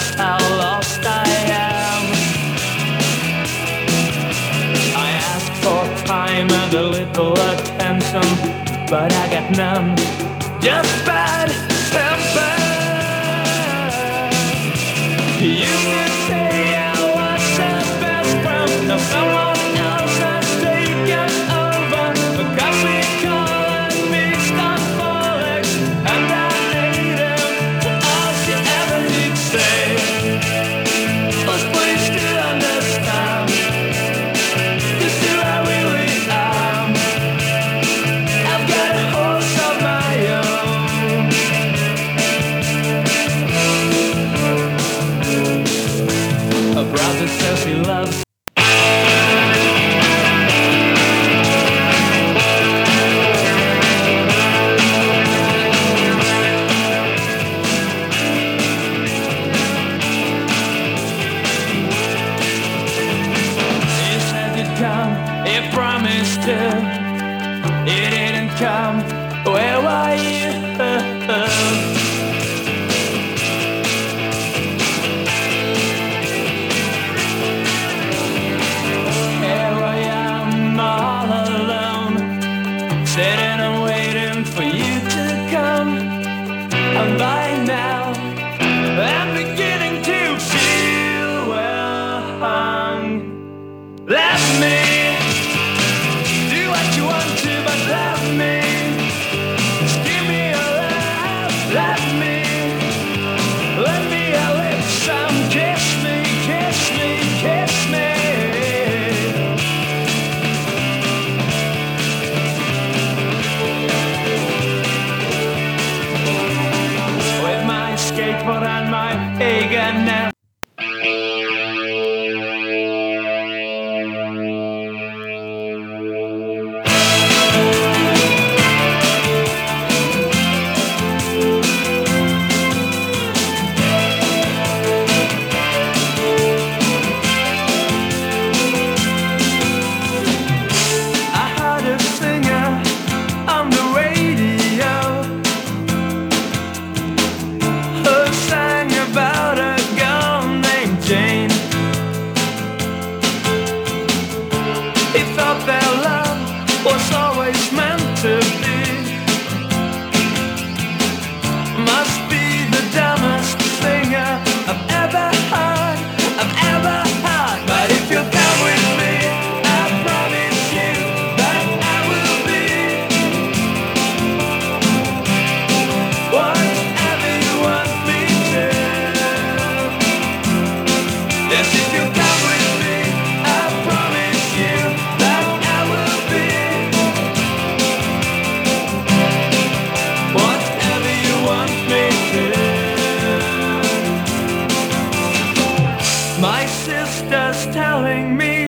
just how lost I am. I asked for time and a little attention, but I got none, just bad temper. You could say I was your best friend, now someone else has taken over. The coffee colored beast on Forex, and I hate him for all she ever did say. Was please to understand, this is who I really am. I've got a horse of my own. A brother says he loves. He said he'd come, he promised to. He didn't come, where were you? Here I am all alone, sitting and waiting for you to come. And by now, I'm beginning to feel well hung. Let me do what you want to, but let me just give me a laugh. Let me a lips some kiss me, kiss me, kiss me. With my skateboard and my eagerness,